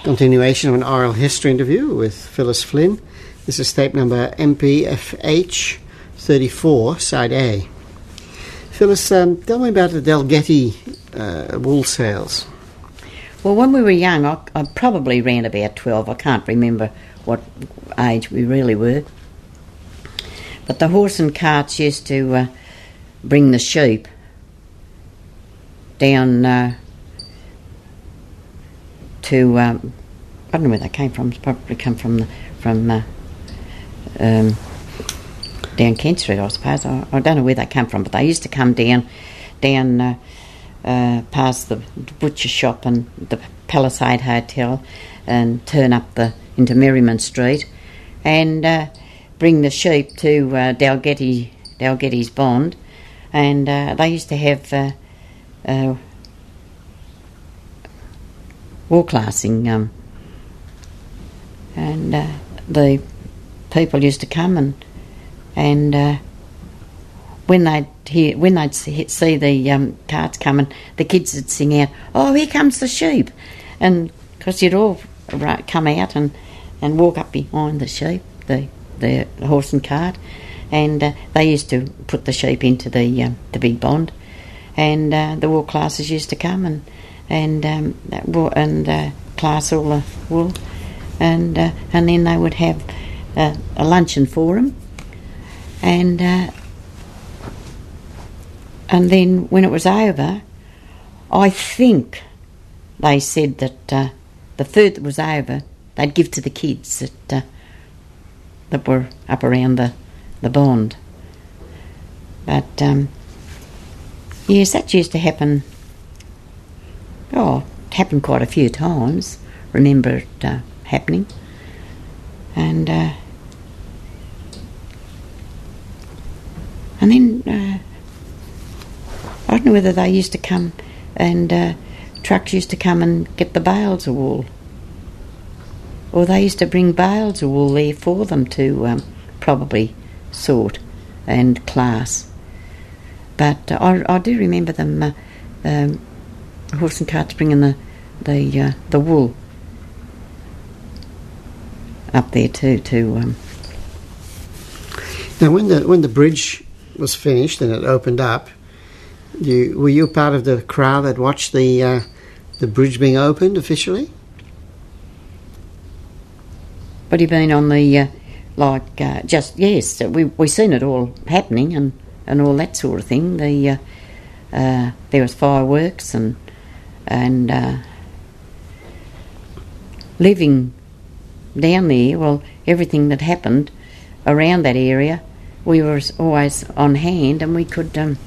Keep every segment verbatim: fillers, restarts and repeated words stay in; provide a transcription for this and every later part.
Continuation of an oral history interview with Phyllis Flynn. This is tape number M P F H thirty-four, side A. Phyllis, um, tell me about the Dalgety uh, wool sales. Well, when we were young, I, I probably ran about twelve. I can't remember what age we really were. But the horse and carts used to uh, bring the sheep down uh, to, um, I don't know where they came from. It's probably come from the, from uh, um, down Kent Street, I suppose. I, I don't know where they come from, but they used to come down, down uh, uh, past the butcher shop and the Palisade Hotel and turn up the into Merriman Street and uh, bring the sheep to uh, Dalgety, Dalgety's Bond, and uh, they used to have uh, uh, wool classing, um, and uh, the people used to come and and uh, when they'd hear, when they'd see, see the um, carts coming, the kids would sing out, "Oh, here comes the sheep," and because you'd all come out and, and walk up behind the sheep, the the horse and cart, and uh, they used to put the sheep into the um, the big bond, and uh, the wool classes used to come and and um, and uh, class all the wool, and uh, and then they would have uh, a luncheon for them, and uh, and then when it was over, I think they said that uh, the food that was over they'd give to the kids that uh, that were up around the the bond. But um, yes, that used to happen. Oh, it happened quite a few times. Remember it uh, happening, and uh, and then uh, I don't know whether they used to come and uh, trucks used to come and get the bales of wool, or they used to bring bales of wool there for them to um, probably sort and class. But uh, I, I do remember them. Uh, um, horse and carts bringing the the uh, the wool up there too. To um now, when the when the bridge was finished and it opened up, you were you part of the crowd that watched the uh, the bridge being opened officially? What do you mean on the uh, like uh, just yes? We we seen it all happening and, and all that sort of thing. The uh, uh, there was fireworks and. And uh, living down there, well, everything that happened around that area, we were always on hand, and we could um,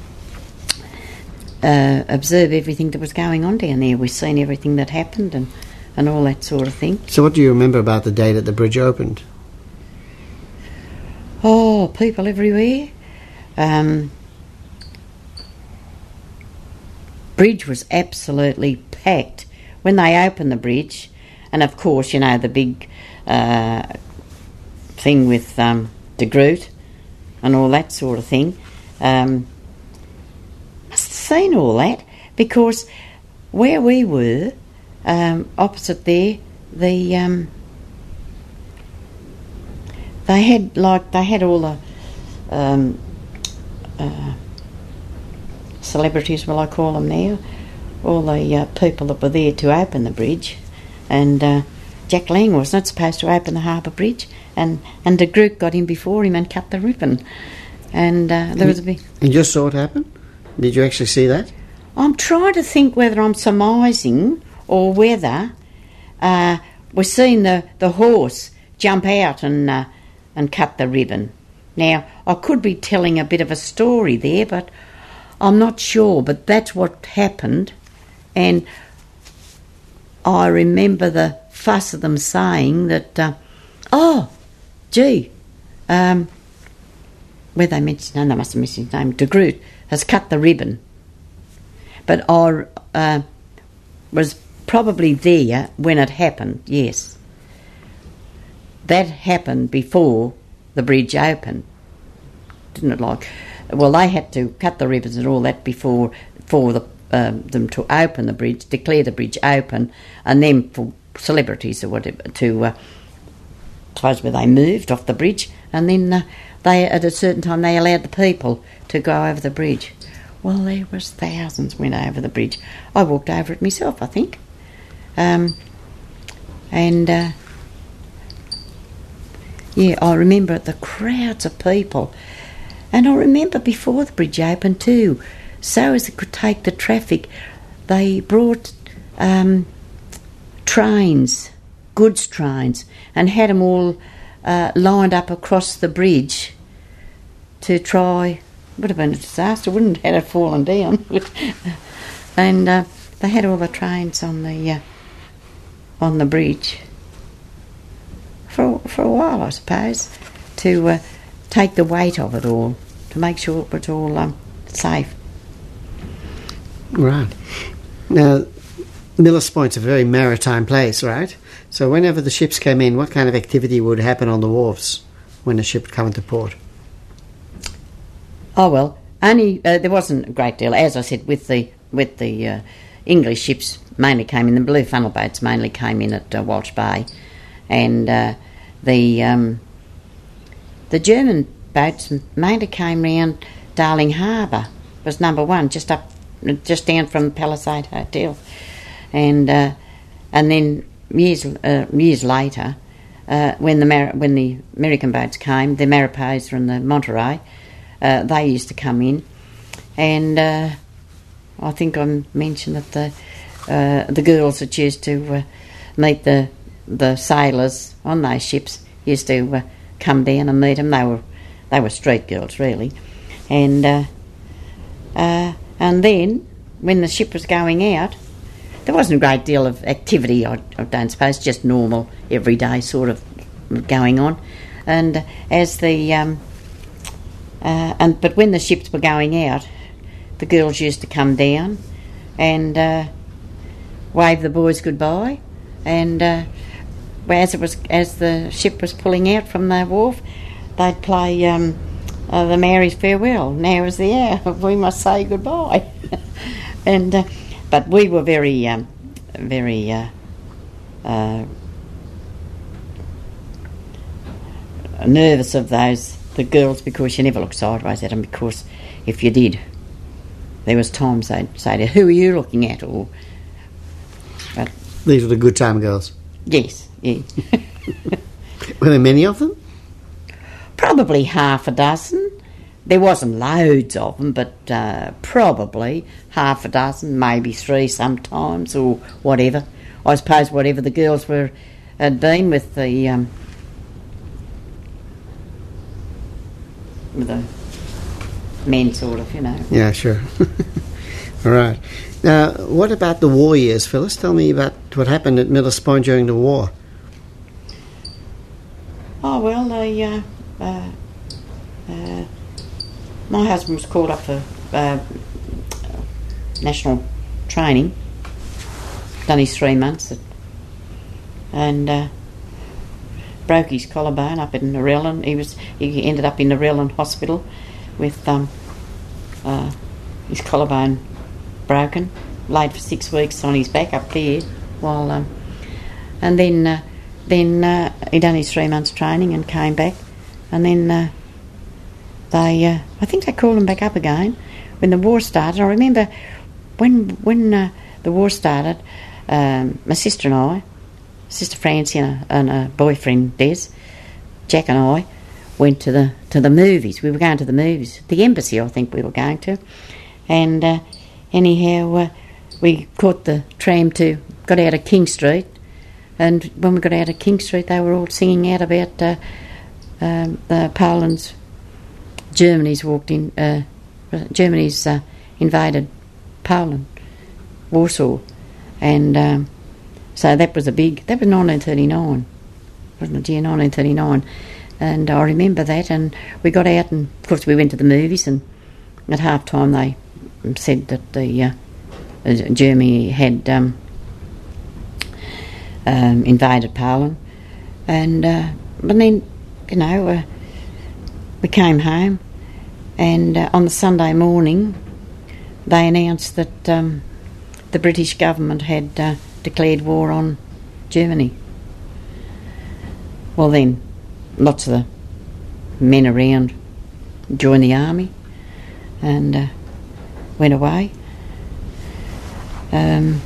uh, observe everything that was going on down there. We've seen everything that happened and, and all that sort of thing. So what do you remember about the day that the bridge opened? Oh, people everywhere. Um... Bridge was absolutely packed when they opened the bridge, and of course, you know, the big uh, thing with um, De Groot and all that sort of thing. Um, must have seen all that, because where we were, um, opposite there, the um, they had like they had all the um, uh, celebrities, will I call them now, all the uh, people that were there to open the bridge, and uh, Jack Lang was not supposed to open the Harbour Bridge, and, and De Groot got in before him and cut the ribbon, and uh, there was a big... You just saw it happen? Did you actually see that? I'm trying to think whether I'm surmising or whether uh, we're seeing the, the horse jump out and uh, and cut the ribbon. Now, I could be telling a bit of a story there, but I'm not sure, but that's what happened, and I remember the fuss of them saying that, uh, oh, gee, um, where they mentioned, no, they must have mentioned his name, De Groot has cut the ribbon. But I uh, was probably there when it happened, yes. That happened before the bridge opened, didn't it, like... Well, they had to cut the ribbons and all that before for the uh, them to open the bridge, declare the bridge open, and then for celebrities or whatever to, uh, suppose where they moved off the bridge, and then uh, they at a certain time they allowed the people to go over the bridge. Well, there was thousands went over the bridge. I walked over it myself, I think, um, and uh, yeah, I remember the crowds of people, and I remember before the bridge opened too, so as it could take the traffic, they brought um, trains, goods trains, and had them all uh, lined up across the bridge to try. Would have been a disaster, wouldn't it, had it fallen down? And uh, they had all the trains on the uh, on the bridge for for a while, I suppose, to uh, take the weight of it all, to make sure it was all um, safe. Right. Now, Millers Point's a very maritime place, right? So whenever the ships came in, what kind of activity would happen on the wharves when a ship would come into port? Oh well, only uh, there wasn't a great deal. As I said, with the with the uh, English ships mainly came in. The blue funnel boats mainly came in at uh, Walsh Bay, and uh, the um, the German boats mainly came round Darling Harbour. Was number one, just up, just down from the Palisade Hotel, and uh, and then years uh, years later, uh, when the Mar- when the American boats came, the Mariposa and the Monterey. Uh, they used to come in, and uh, I think I mentioned that the uh, the girls that used to uh, meet the the sailors on those ships used to uh, come down and meet them. They were they were street girls really, and uh, uh, and then when the ship was going out, there wasn't a great deal of activity. I, I don't suppose, just normal everyday sort of going on, and as the um, Uh, and but when the ships were going out, the girls used to come down and uh, wave the boys goodbye. And uh, as it was, as the ship was pulling out from the wharf, they'd play um, uh, the Mary's Farewell. Now is the hour we must say goodbye. and uh, but we were very, um, very. Uh, uh, nervous of those the girls, because you never looked sideways at them, because if you did, there was times they'd say to you, who are you looking at? Or but these were the good time girls. Yes, yeah. Were there many of them? Probably half a dozen. There wasn't loads of them, but uh, probably half a dozen, maybe three sometimes, or whatever. I suppose whatever the girls were had been with the um, with the men, sort of, you know. Yeah, sure. All right. Now, what about the war years, Phyllis? Tell me about what happened at Millers Point during the war. Oh, well, the, uh, uh, uh, my husband was called up for uh, national training, done his three months, at, and uh, broke his collarbone up in Narellan. He was he ended up in Narellan Hospital with um, uh, his collarbone broken, laid for six weeks on his back up there, while um, and then uh, then uh, he done his three months training and came back, and then uh, they uh, I think they called him back up again when the war started. I remember when when uh, the war started, um, my sister and I, Sister Francie and a, and a boyfriend Des, Jack and I, went to the to the movies. We were going to the movies, the embassy, I think we were going to, and uh, anyhow uh, we caught the tram to got out of King Street, and when we got out of King Street, they were all singing out about uh, um, the Poland's Germany's walked in. Uh, Germany's uh, invaded Poland, Warsaw, and. Um, So that was a big, that was nineteen thirty-nine, wasn't it? Yeah, nineteen thirty-nine. And I remember that, and we got out, and of course we went to the movies, and at half time they said that the uh, Germany had um, um, invaded Poland. And uh, but then, you know, uh, we came home, and uh, on the Sunday morning they announced that um, the British government had uh, declared war on Germany. Well then, lots of the men around joined the army and uh, went away. Um,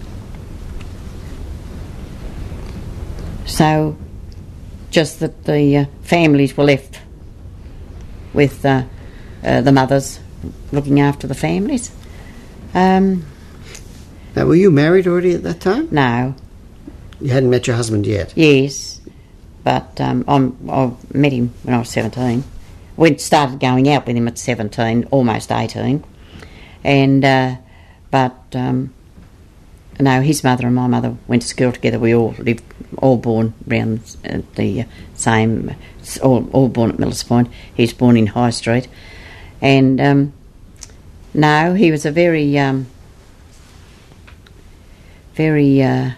so, just that the uh, families were left with uh, uh, the mothers looking after the families. Um, now, were you married already at that time? no, You hadn't met your husband yet? yes, but um, I'm, I met him when I was seventeen. We started going out with him at seventeen, almost eighteen, and uh, but um, no, his mother and my mother went to school together. We all lived, all born around the same, all, all born at Millers Point. He was born in High Street, and um, no, he was a very, um, very. Uh,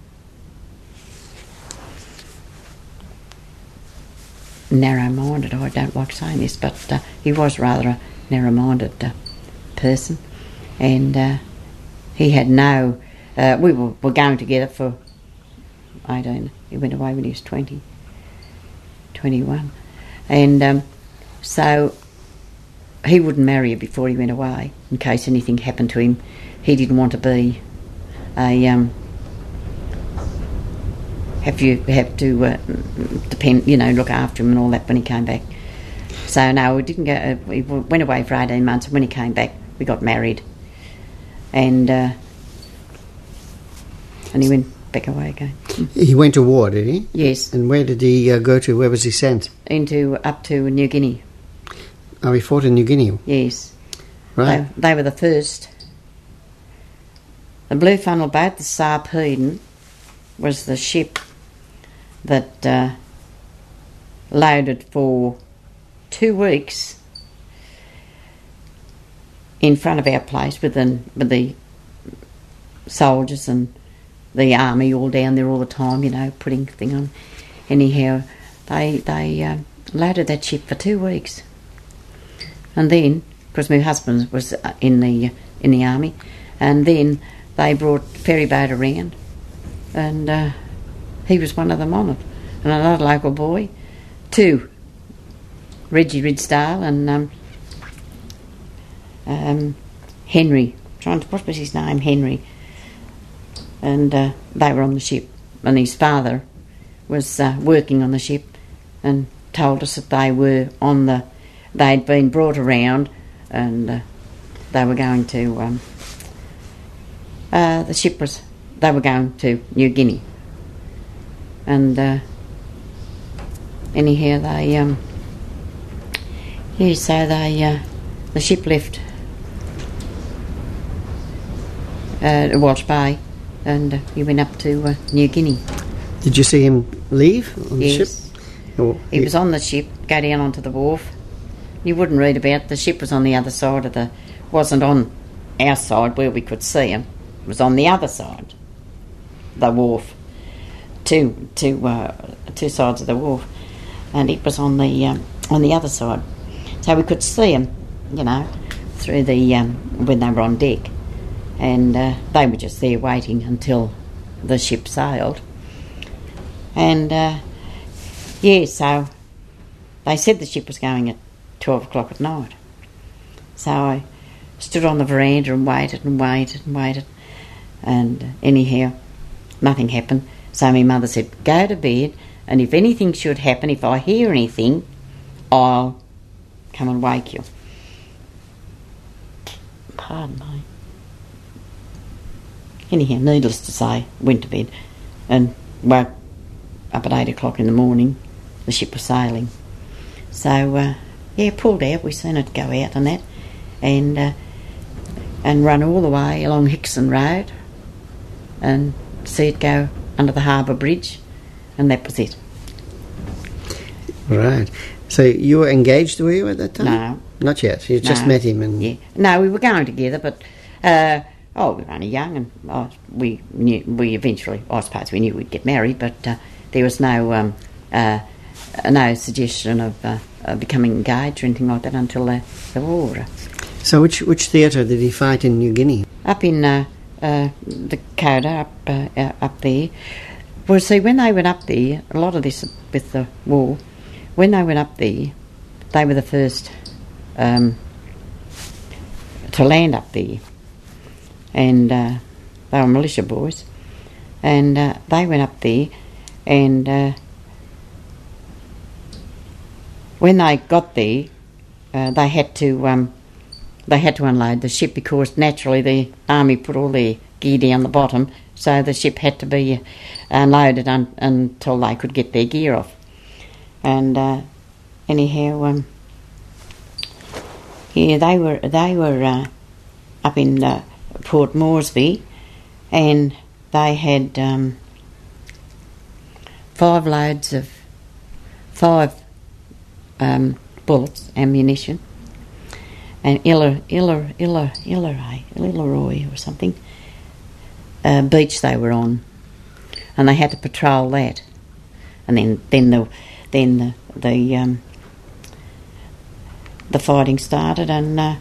narrow-minded. I don't like saying this, but uh, he was rather a narrow-minded uh, person, and uh, he had no. Uh, we were, were going together for eighteen. He went away when he was twenty, twenty-one, and um, so he wouldn't marry her before he went away in case anything happened to him. He didn't want to be a. Um, have you have to uh, depend, you know, look after him and all that when he came back. So no, we didn't go. Uh, we went away for eighteen months, and when he came back, we got married, and uh, and he went back away again. He went to war, did he? Yes, And where did he uh, go to? Where was he sent? into up to New Guinea. Oh, he fought in New Guinea. Yes, Right. they, they were the first. The Blue Funnel boat, the Sarpedon, was the ship that uh, loaded for two weeks in front of our place with the, with the soldiers and the army all down there all the time, you know, putting thing on. Anyhow, they they uh, loaded that ship for two weeks, and then because my husband was in the in the army, and then they brought ferry boat around, and uh, he was one of them on it, and another local boy, two, Reggie Ridsdale and um, um, Henry, trying to, what was his name, Henry, and uh, they were on the ship, and his father was uh, working on the ship and told us that they were on the, they'd been brought around and uh, they were going to, um, uh, the ship was, they were going to New Guinea. And uh, anyhow, they, um, yeah, so they, uh, the ship left uh, Walsh Bay, and uh, he went up to uh, New Guinea. Did you see him leave on the Yes. ship? Oh, He was on the ship, go down onto the wharf. You wouldn't read about it. The ship was on the other side of the, wasn't on our side where we could see him. It was on the other side, the wharf, two two uh, two sides of the wharf, and it was on the um, on the other side, so we could see him, you know, through the um, when they were on deck, and uh, they were just there waiting until the ship sailed, and uh, yeah, so they said the ship was going at twelve o'clock at night, so I stood on the veranda and waited and waited and waited. And uh, anyhow, nothing happened. So my mother said, go to bed, and if anything should happen, if I hear anything, I'll come and wake you. Pardon me. Anyhow, needless to say, went to bed and woke up at eight o'clock in the morning. The ship was sailing. So, uh, yeah, pulled out. We seen it go out and that, and uh, and run all the way along Hickson Road and see it go under the Harbour Bridge, and that was it. Right. So you were engaged, were you, at that time? No. Not yet. You just No. met him and... Yeah. No, we were going together, but uh, oh, we were only young, and oh, we knew we eventually, I suppose, we knew we'd get married, but uh, there was no um, uh, no suggestion of uh, uh, becoming engaged or anything like that until the, the war. So which which theatre did he fight in New Guinea? Up in uh, uh, the Coda, up uh, uh, up there. Well, see, when they went up there, a lot of this with the war, when they went up there, they were the first um, to land up there. And uh, they were militia boys. And uh, they went up there, and uh, when they got there, uh, they had to um, they had to unload the ship, because naturally the army put all their gear down the bottom, so the ship had to be unloaded un- until they could get their gear off. And uh, anyhow, um, yeah, they were they were uh, up in uh, Port Moresby, and they had um, five loads of five um, bullets, ammunition, and Illa, Illa, Illa, Illa, Illaroy or something, uh, beach they were on, and they had to patrol that, and then then the then the the um, the fighting started, and uh,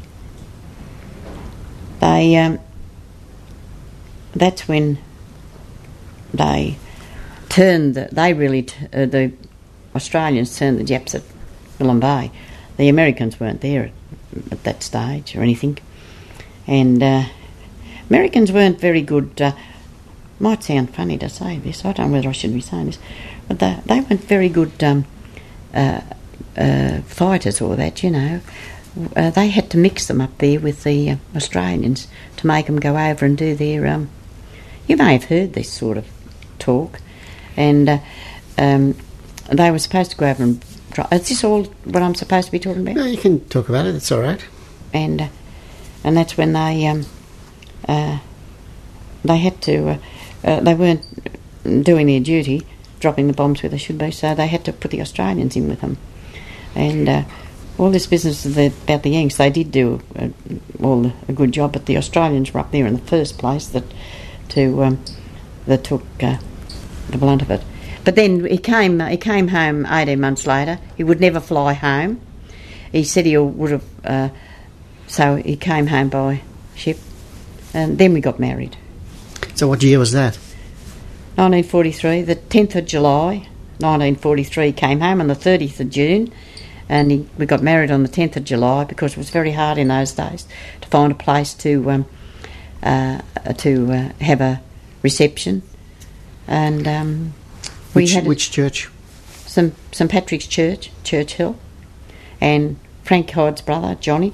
they um, that's when they turned the, they really t- uh, the Australians turned the Japs at Milne Bay. The Americans weren't there at, at that stage or anything, and uh, Americans weren't very good. Uh, might sound funny to say this, I don't know whether I should be saying this, but they, they weren't very good um, uh, uh, fighters or that, you know. Uh, they had to mix them up there with the uh, Australians to make them go over and do their... Um, you may have heard this sort of talk, and uh, um, they were supposed to go over and... Try. Is this all what I'm supposed to be talking about? No, you can talk about it, it's all right. And uh, and that's when they um, uh, they had to... Uh, uh, they weren't doing their duty, dropping the bombs where they should be, so they had to put the Australians in with them. And uh, all this business the, about the Yanks, they did do uh, all a good job, but the Australians were up there in the first place that to um, that took uh, the blunt of it. But then he came he came home eighteen months later. He would never fly home. He said he would have, uh, so he came home by ship, and then we got married. So what year was that? nineteen forty-three, the tenth of July, nineteen forty-three, came home on the thirtieth of June, and he, we got married on the tenth of July, because it was very hard in those days to find a place to um, uh, to uh, have a reception. And um, we which, had a, which church? St St Patrick's Church, Churchill, and Frank Hyde's brother Johnny.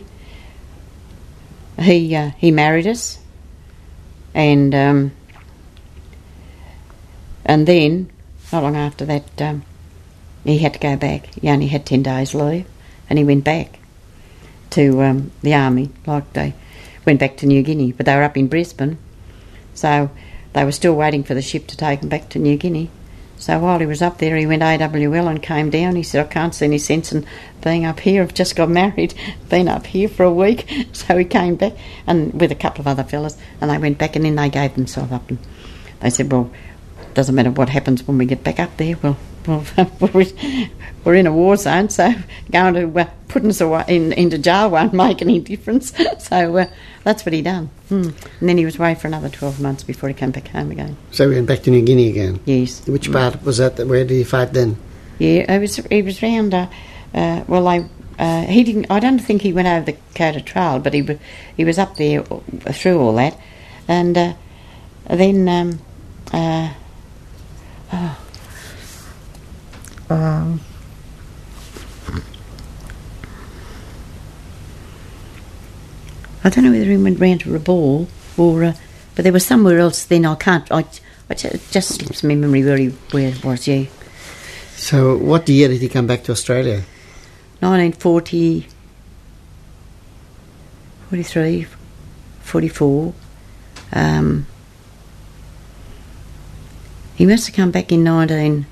He uh, he married us, and um, and then not long after that, um, he had to go back. He only had ten days leave, and he went back to um, the army. Like they went back to New Guinea, but they were up in Brisbane, so they were still waiting for the ship to take him back to New Guinea. So while he was up there, he went A W L and came down. He said, I can't see any sense in being up here. I've just got married, been up here for a week. So he came back, and with a couple of other fellas, and they went back, and then they gave themselves up. And they said, well, it doesn't matter what happens when we get back up there. Well, well we're in a war zone, so going to uh, putting us away in, into jail won't make any difference. So uh, that's what he done. Hmm. And then he was away for another twelve months before he came back home again. So he went back to New Guinea again? Yes. Which part was that? Where did he fight then? Yeah, it was. He was round. Uh, uh, well, I uh, he didn't. I don't think he went over the Coda Trail, but he he was up there through all that, and uh, then um, uh, oh, um. I don't know whether he went round to Rabaul or, uh, but there was somewhere else. Then I can't. I, I just, it just slips my memory where he where it was. Yeah. So, what year did he come back to Australia? nineteen forty, forty-three, forty-four. Um, he must have come back in nineteen.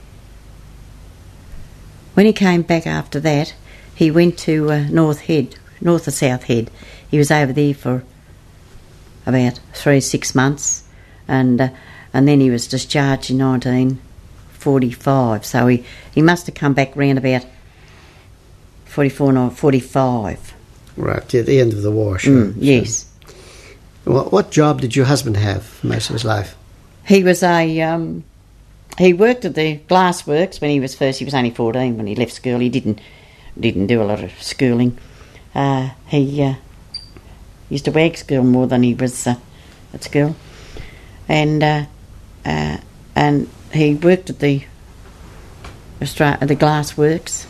When he came back after that, he went to uh, North Head, North or South Head. He was over there for about three, six months, and uh, and then he was discharged in nineteen forty-five. So he, he must have come back round about forty-four, no, forty-five. Right, at the end of the war, sure. Mm, yes. What, what job did your husband have most of his life? He was a... Um, he worked at the glassworks when he was first... He was only fourteen when he left school. He didn't didn't do a lot of schooling. Uh, he uh, used to wag school more than he was uh, at school. And uh, uh, and he worked at the Austra- the glassworks.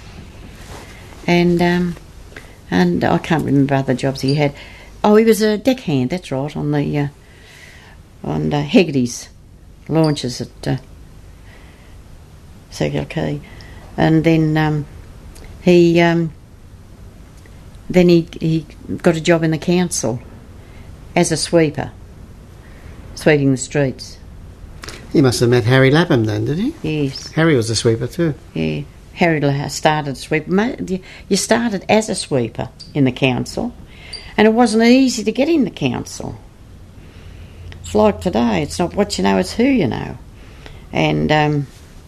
And um, and I can't remember other jobs he had. Oh, he was a deckhand, that's right, on the uh, on uh, Hegarty's launches at uh, Circular Quay. And then um, he um, then he he got a job in the council as a sweeper, sweeping the streets. He must have met Harry Lapham then, did he? Yes. Harry was a sweeper too. Yeah. Harry started a sweeper. You started as a sweeper in the council, and it wasn't easy to get in the council. It's like today. It's not what you know, it's who you know. And um,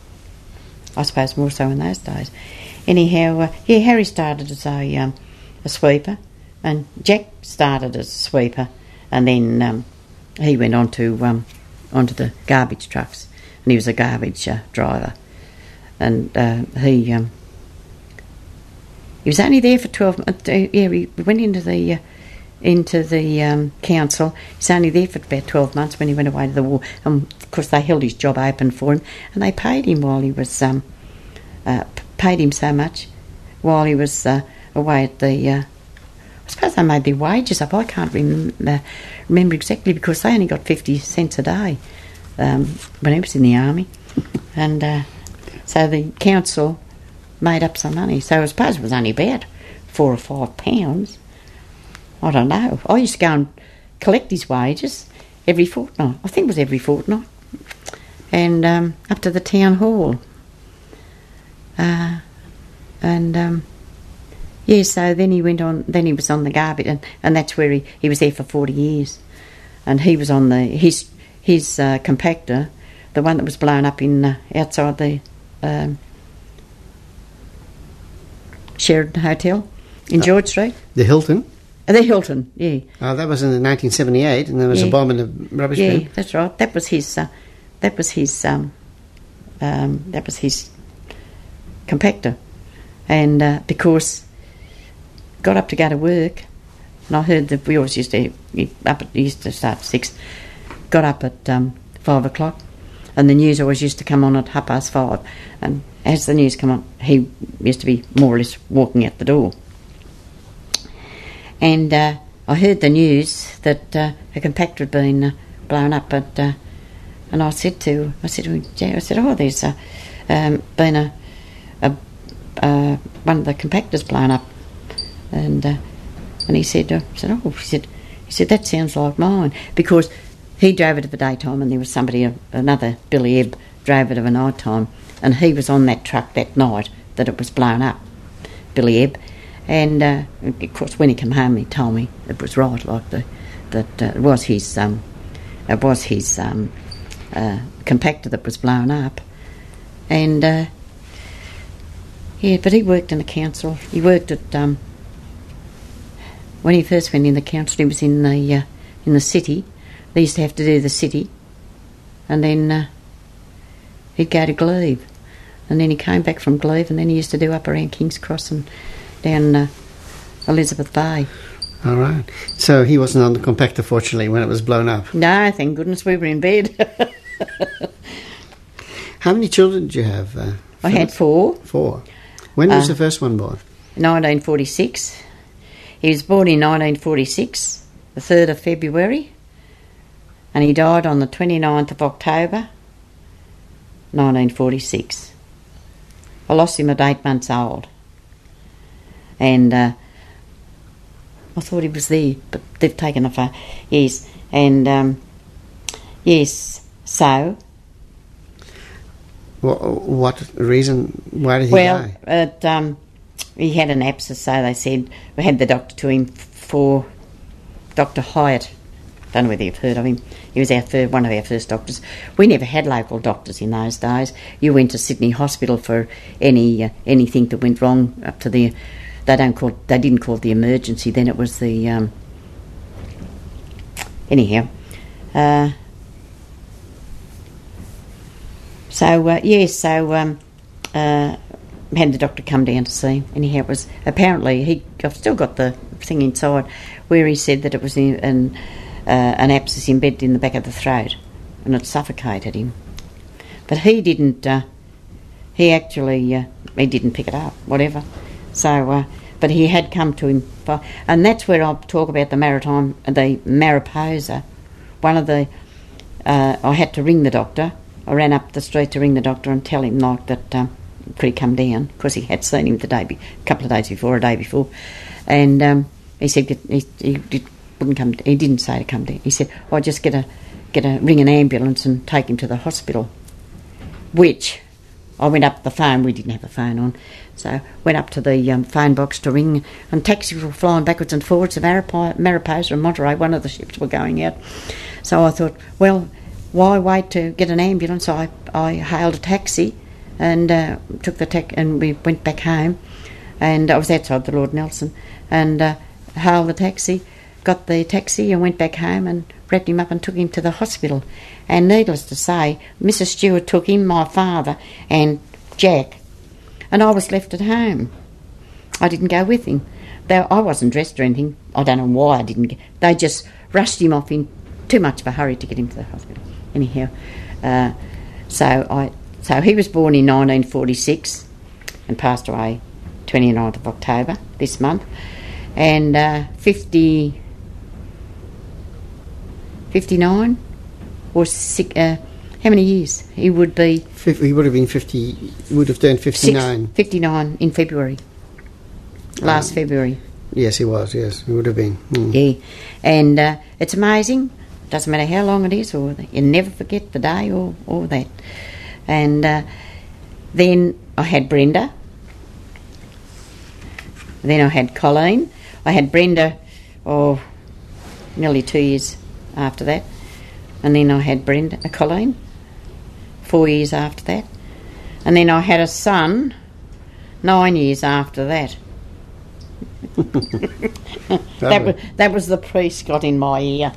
I suppose more so in those days. Anyhow, uh, yeah, Harry started as a, um, a sweeper, and Jack started as a sweeper, and then um, he went on to um, onto the garbage trucks, and he was a garbage uh, driver. And uh, he um, he was only there for twelve months. Uh, yeah, he went into the uh, into the um, council. He was only there for about twelve months when he went away to the war. And of course, they held his job open for him, and they paid him while he was um, uh, paid him so much while he was uh, away at the. Uh, I suppose they made their wages up. I can't rem- uh, remember exactly because they only got fifty cents a day um, when he was in the army, and. Uh, So the council made up some money. So I suppose it was only about four or five pounds. I don't know. I used to go and collect his wages every fortnight. I think it was every fortnight. And um, up to the town hall. Uh, and, um, yeah, so then he went on, then he was on the garbage, and, and that's where he, he was there for forty years. And he was on the, his, his uh, compactor, the one that was blown up in uh, outside the Um, Sheridan Hotel in uh, George Street. The Hilton? Uh, the Hilton, yeah. Oh, that was in nineteen seventy-eight, and there was yeah. a bomb in the rubbish yeah, bin. Yeah, that's right. That was his. Uh, that was his. Um, um, that was his compactor, and uh, because got up to go to work, and I heard that we always used to up. At, used to start at six. Got up at um, five o'clock. And the news always used to come on at half past five. And as the news come on, he used to be more or less walking out the door. And uh, I heard the news that uh, a compactor had been uh, blown up. But, uh, and I said to, I said to him, I said, oh, there's uh, um, been a, a uh, one of the compactors blown up. And uh, and he said, uh, I said, oh, he said, he said that sounds like mine, because he drove it at the daytime, and there was somebody, another Billy Ebb, drove it at the night time, and he was on that truck that night that it was blown up, Billy Ebb. And uh, of course, when he came home, he told me it was right, like the that uh, it was his um, it was his um, uh, compactor that was blown up, and uh, yeah. But he worked in the council. He worked at um, when he first went in the council. He was in the uh, in the city. They used to have to do the city, and then uh, he'd go to Glebe, and then he came back from Glebe, and then he used to do up around King's Cross and down uh, Elizabeth Bay. All right. So he wasn't on the compactor, fortunately, when it was blown up? No, thank goodness we were in bed. How many children did you have? Uh, I had four. Four. When was uh, the first one born? nineteen forty-six. He was born in nineteen forty-six, the third of February. And he died on the twenty-ninth of October, nineteen forty-six. I lost him at eight months old. And uh, I thought he was there, but they've taken off. Uh, yes, and um, yes, so. What, what reason? Why did he well, die? Well, um, he had an abscess, so they said. We had the doctor to him for Doctor Hyatt. Don't know whether you've heard of him. He was our third, one of our first doctors. We never had local doctors in those days. You went to Sydney Hospital for any uh, anything that went wrong up to the they don't call they didn't call it the emergency then. It was the um, anyhow. Uh, so uh, yes, so um, uh, had the doctor come down to see him. Anyhow, it was apparently he. I've still got the thing inside where he said that it was in, an uh, an abscess embedded in the back of the throat, and it suffocated him. But he didn't. Uh, he actually uh, he didn't pick it up. Whatever. So, uh, but he had come to him, for, and that's where I'll talk about the maritime, the Mariposa. One of the, uh, I had to ring the doctor. I ran up the street to ring the doctor and tell him like that um, could he come down, because he had seen him the day, be- a couple of days before, a day before, and um, he said he, he, he wouldn't come. He didn't say to come down. He said, "I oh, just get a get a ring an ambulance and take him to the hospital," which. I went up the phone, we didn't have a phone on, so went up to the um, phone box to ring, and taxis were flying backwards and forwards to Mariposa, Mariposa and Monterey. One of the ships were going out. So I thought, well, why wait to get an ambulance? I, I hailed a taxi and uh, took the taxi, and we went back home, and I was outside the Lord Nelson, and uh, hailed the taxi, got the taxi and went back home and wrapped him up and took him to the hospital. And needless to say, Missus Stewart took him, my father, and Jack, and I was left at home. I didn't go with him. Though I wasn't dressed or anything. I don't know why I didn't get... They just rushed him off in too much of a hurry to get him to the hospital. Anyhow, uh, so I, so he was born in nineteen forty-six and passed away twenty-ninth of October this month. And uh, fifty... fifty-nine or six, uh, how many years? He would be... He would have been fifty, he would have turned fifty-nine. Six, fifty-nine in February. Last um, February. Yes, he was, yes, he would have been. Mm. Yeah, and uh, it's amazing. Doesn't matter how long it is, or you never forget the day or, or that. And uh, then I had Brenda. Then I had Colleen. I had Brenda, oh, nearly two years after that. And then I had Brenda, uh, Colleen, four years after that. And then I had a son, nine years after that. that, was, that was the priest got in my ear.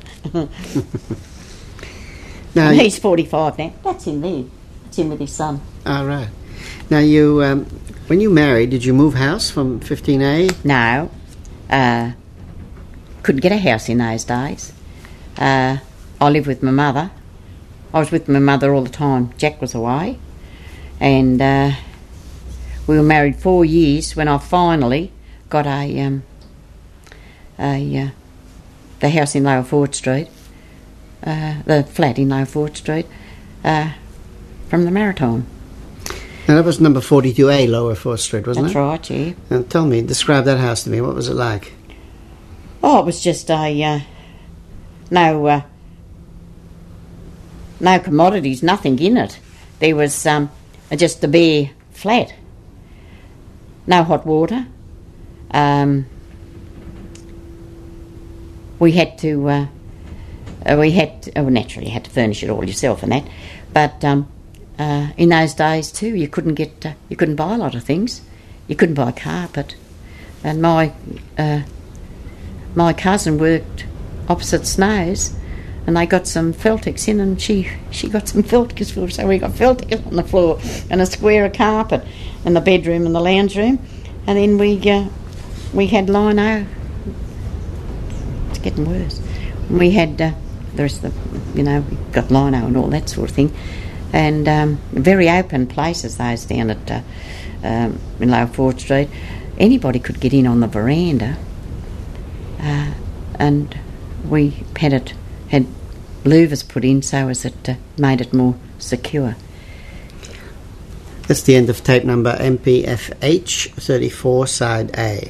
Now he's forty-five now. That's him there. That's him with his son. Ah, right. Now, you, um, when you married, did you move house from fifteen A? No. Uh, couldn't get a house in those days. Uh, I lived with my mother. I was with my mother all the time. Jack was away. And uh, we were married four years when I finally got a, um, a uh, the house in Lower Fort Street, uh, the flat in Lower Fort Street, uh, from the Maritime. Now, that was number forty-two A, Lower Fort Street, wasn't That's it? That's right, yeah. Now, tell me, describe that house to me. What was it like? Oh, it was just a... Uh, no... Uh, No commodities, nothing in it. There was um, just a bare flat. No hot water. Um, we had to, uh, uh, we had, to, oh, naturally you had to furnish it all yourself and that. But um, uh, in those days too, you couldn't get, uh, you couldn't buy a lot of things. You couldn't buy carpet. And my, uh, my cousin worked opposite Snow's, and they got some Feltex in, and she, she got some Feltex for us. So we got Feltex on the floor and a square of carpet in the bedroom and the lounge room. And then we uh, we had lino. It's getting worse. We had uh, the rest of the, you know, we got lino and all that sort of thing. And um, very open places, those down at uh, um, in Lower Fort Street. Anybody could get in on the veranda. Uh, and we had it... had louvers put in so as it uh, made it more secure. That's the end of tape number M P F H thirty-four, side A.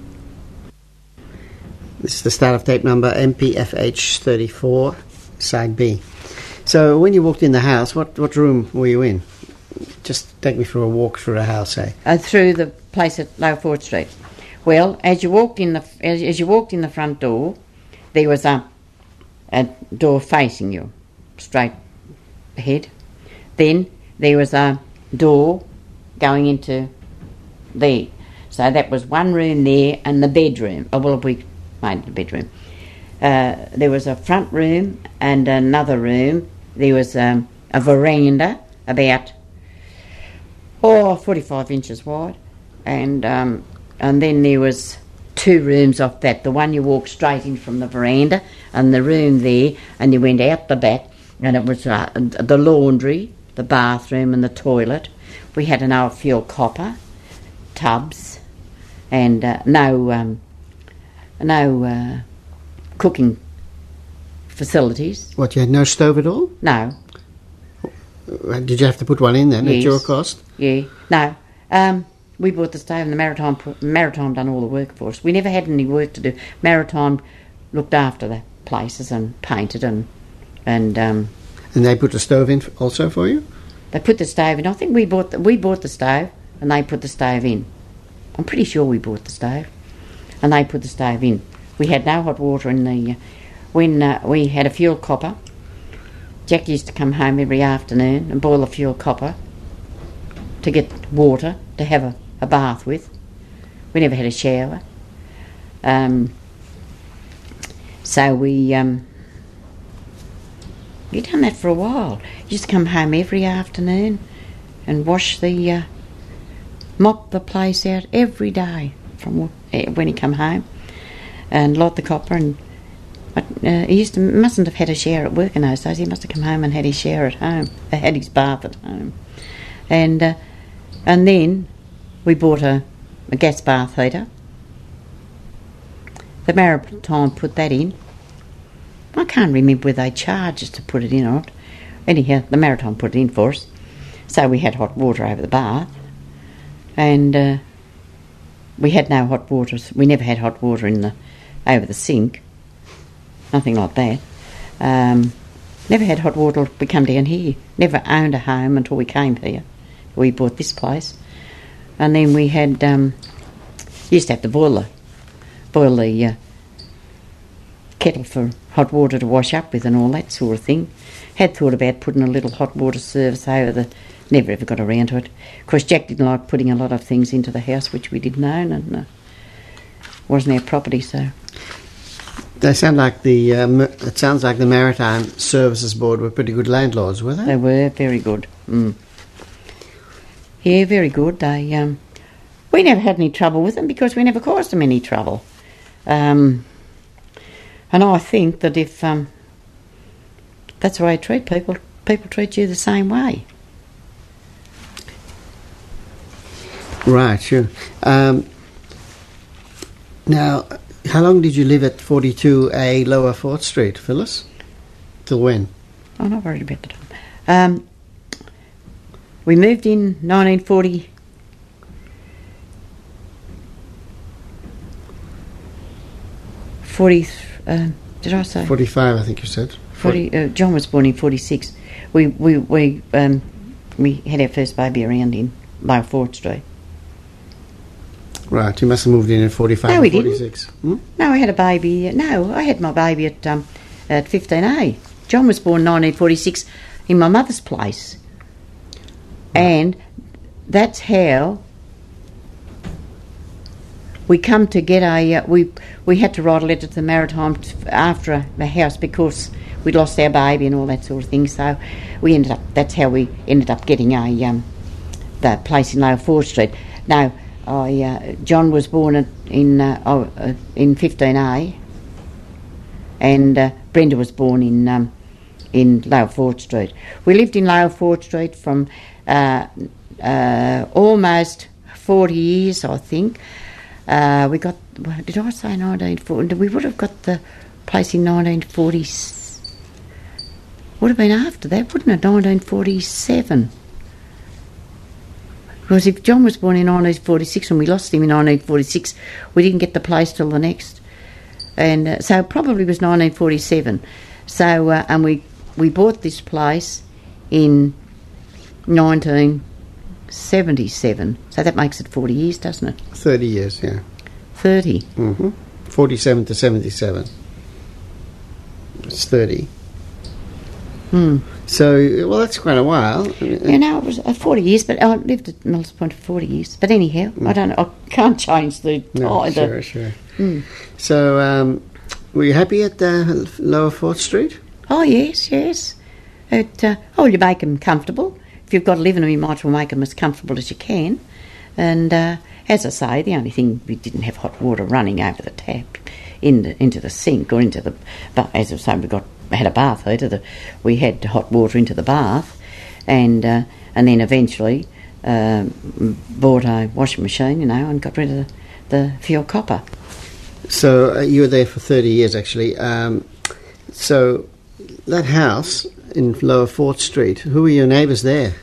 This is the start of tape number M P F H thirty-four, side B. So when you walked in the house, what, what room were you in? Just take me for a walk through the house, eh? Uh, through the place at Lower Fort Street. Well, as you walked in the as, as you walked in the front door, there was a a door facing you, straight ahead. Then there was a door going into there. So that was one room there and the bedroom. Oh, well, we made it a bedroom. Uh, there was a front room and another room. There was um, a veranda about, oh, forty-five inches wide. And um, and then there was two rooms off that. The one you walked straight in from the veranda and the room there, and you went out the back, and it was uh, the laundry, the bathroom and the toilet. We had an old fuel copper, tubs, and uh, no um, no uh, cooking facilities. What, you had no stove at all? No. Did you have to put one in then, Yes. at your cost? Yeah. No. Um, we bought the stove and the Maritime Maritime done all the work for us. We never had any work to do. Maritime looked after the places and painted and... and um, And they put the stove in f- also for you? they put the stove in. I think we bought the, we bought the stove and they put the stove in. I'm pretty sure we bought the stove and they put the stove in. We had no hot water in the... Uh, when uh, we had a fuel copper, Jack used to come home every afternoon and boil a fuel copper to get water to have a, a bath with. We never had a shower. Um, so we... Um, You'd done that for a while. You used to come home every afternoon and wash the, uh, mop the place out every day from w- when he come home and light the copper. And but, uh, he used to mustn't have had a shower at work in those days. He must have come home and had his shower at home, uh, had his bath at home, and uh, and then we bought a, a gas bath heater. The Maritime put that in. I can't remember whether they charged us to put it in or not. Anyhow, the Maritime put it in for us. So we had hot water over the bath. And uh, we had no hot water. We never had hot water in the over the sink. Nothing like that. Um, never had hot water till we come down here. Never owned a home until we came here. We bought this place. And then we had... Um, used to have to boil the, boil the uh, kettle for hot water to wash up with and all that sort of thing. Had thought about putting a little hot water service over the... Never ever got around to it. Of course, Jack didn't like putting a lot of things into the house which we didn't own, and uh, wasn't our property, so... They sound like the... Um, it sounds like the Maritime Services Board were pretty good landlords, were they? They were very good. Mm. Yeah, very good. They... Um, we never had any trouble with them because we never caused them any trouble. Um... And I think that if um, that's the way I treat people, people treat you the same way. Right, sure. Um, now, how long did you live at forty-two A Lower Fort Street, Phyllis? Till when? I'm not worried about the time. Um, we moved in nineteen forty... forty... Uh, did I say? forty-five, I think you said. forty, uh, John was born in forty-six. We we we um, we had our first baby around in Lower Fort Street. Right, you must have moved in at forty-five No, or we didn't. forty-six. Hmm? No, I had a baby. No, I had my baby at um, at fifteen A. John was born nineteen forty-six in my mother's place, and that's how we come to get a... Uh, we we had to write a letter to the Maritime t- after the house because we'd lost our baby and all that sort of thing. So we ended up... That's how we ended up getting a um, the place in Lower Fort Street. Now, I uh, John was born at, in uh, oh, uh, in fifteen A, and uh, Brenda was born in um, in Lower Fort Street. We lived in Lower Fort Street from uh, uh, almost forty years, I think. Uh, we got, did I say nineteen forty? We would have got the place in nineteen forty. Would have been after that, wouldn't it? nineteen forty-seven. Because if John was born in nineteen forty-six and we lost him in nineteen forty-six, we didn't get the place till the next. And uh, so it probably was nineteen forty-seven. So, uh, and we, we bought this place in nineteen seventy-seven. So that makes it forty years, doesn't it? thirty years, yeah. thirty. Mm-hmm. forty-seven to seventy-seven. It's thirty. Hmm. So, well, that's quite a while. You know, it was uh, forty years, but I lived at Millers Point for forty years. But anyhow, mm. I don't know, I can't change the... No, oh, sure, the, sure. Mm. So, um, were you happy at uh, Lower Fourth Street? Oh, yes, yes. It, uh, oh, you make them comfortable. If you've got to live in them, you might as well make them as comfortable as you can. And uh, as I say, the only thing, we didn't have hot water running over the tap in the, into the sink or into the... But as I say, we got had a bath heater. The, we had hot water into the bath, and uh, and then eventually uh, bought a washing machine, you know, and got rid of the, the fuel copper. So uh, you were there for thirty years, actually. Um, so that house in Lower Fourth Street, who were your neighbours there?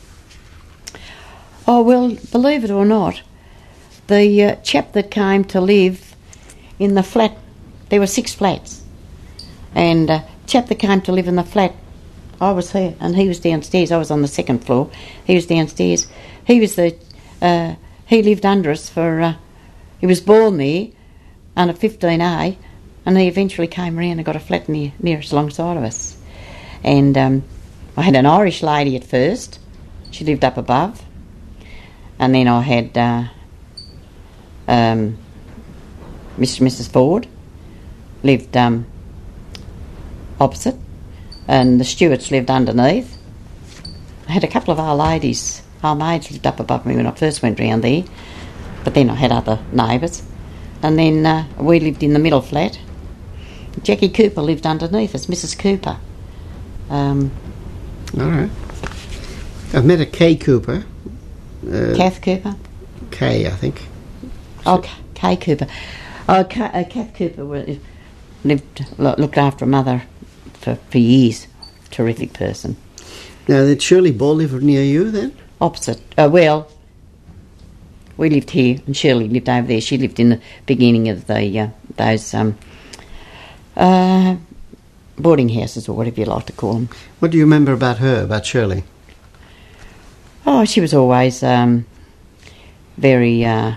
Oh, well, believe it or not, the uh, chap that came to live in the flat, there were six flats, and uh, chap that came to live in the flat, I was here, and he was downstairs. I was on the second floor. He was downstairs. He was the, uh, he lived under us for, uh, he was born there under fifteen A, and he eventually came around and got a flat near, near us alongside of us. And um, I had an Irish lady at first. She lived up above. And then I had uh, um, Mister and Missus Ford lived um, opposite, and the Stewarts lived underneath. I had a couple of our ladies, our maids lived up above me when I first went round there, but then I had other neighbours. And then uh, we lived in the middle flat. Jackie Cooper lived underneath us, Missus Cooper. Um, All right. I've met a Kay Cooper. Uh, Kath Cooper? Kay, I think. Oh, K- Kay Cooper. Oh, K- uh, Kath Cooper was, lived, lo- looked after a mother for, for years. Terrific person. Now, did Shirley Ball live near you then? Opposite. Uh, well, we lived here and Shirley lived over there. She lived in the beginning of the uh, those um, uh, boarding houses, or whatever you like to call them. What do you remember about her, about Shirley? Oh, she was always um, very uh,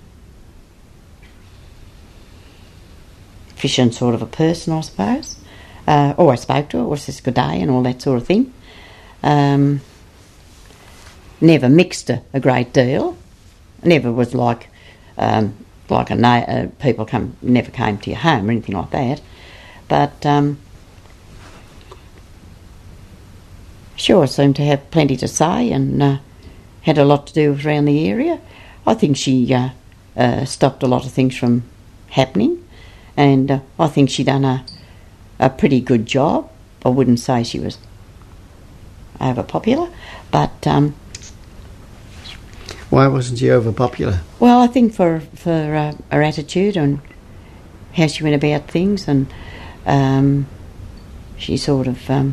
efficient sort of a person, I suppose. Uh, always spoke to her, always says good day and all that sort of thing. Um, never mixed a, a great deal. Never was like um, like a na- uh, people come never came to your home or anything like that. But um, sure seemed to have plenty to say and uh, had a lot to do around the area. I think she uh, uh, stopped a lot of things from happening, and uh, I think she done a, a pretty good job. I wouldn't say she was over popular, but um, why wasn't she over popular? Well, I think for for uh, her attitude and how she went about things, and um, she sort of um,